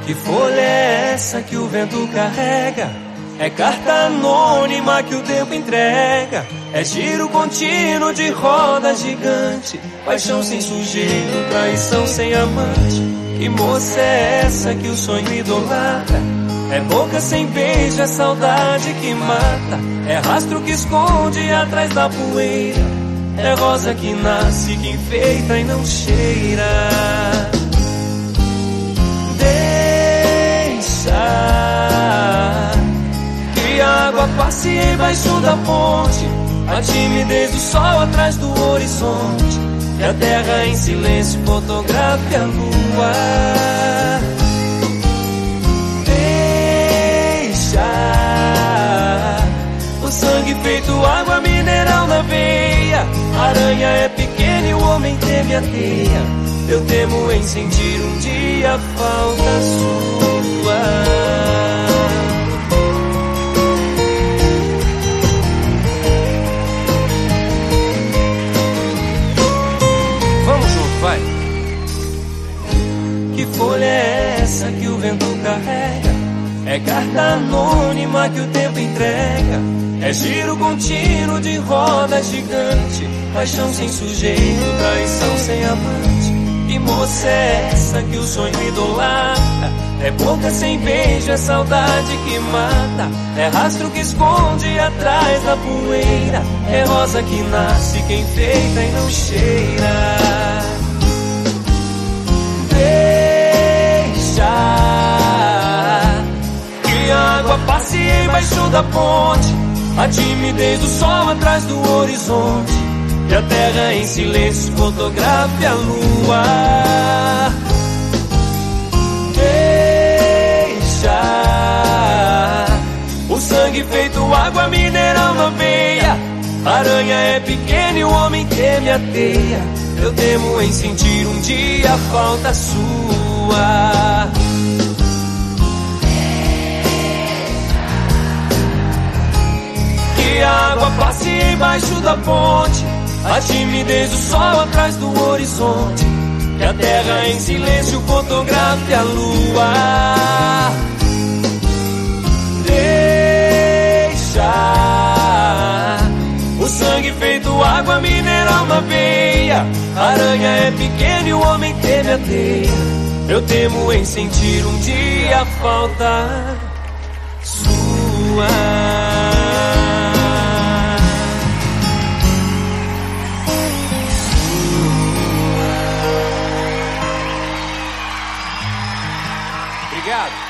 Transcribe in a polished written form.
Que folha é essa que o vento carrega? É carta anônima que o tempo entrega. É giro contínuo de roda gigante. Paixão sem sujeito, traição sem amante. Que moça é essa que o sonho idolatra? É boca sem beijo, é saudade que mata. É rastro que esconde atrás da poeira. É rosa que nasce, que enfeita e não cheira. Que a água passe embaixo da ponte, a timidez do sol atrás do horizonte, e a terra em silêncio fotografe a lua. Deixa o sangue feito água mineral na veia. A aranha é pequena e o homem teme a teia. Eu temo em sentir um dia a falta sua. Vamos junto, vai. Que folha é essa que o vento carrega? É carta anônima que o tempo entrega. É giro contínuo de roda gigante. Paixão sem sujeito, traição sem amante. Que moça é essa que o sonho idolatra? É boca sem beijo, é saudade que mata. É rastro que esconde atrás da poeira. É rosa que nasce, que enfeita e não cheira. Deixa que a água passe embaixo da ponte, a timidez do sol atrás do horizonte, e a terra em silêncio fotografe a lua. Deixa o sangue feito água mineral na veia. A aranha é pequena e o homem teme a teia. Eu temo em sentir um dia a falta sua. Que a água passe embaixo da ponte, a timidez do sol atrás do horizonte, que a terra em silêncio fotografe a lua. Deixa o sangue feito água mineral na veia. A aranha é pequena e o homem teme a teia. Eu temo em sentir um dia a falta sua. Obrigado.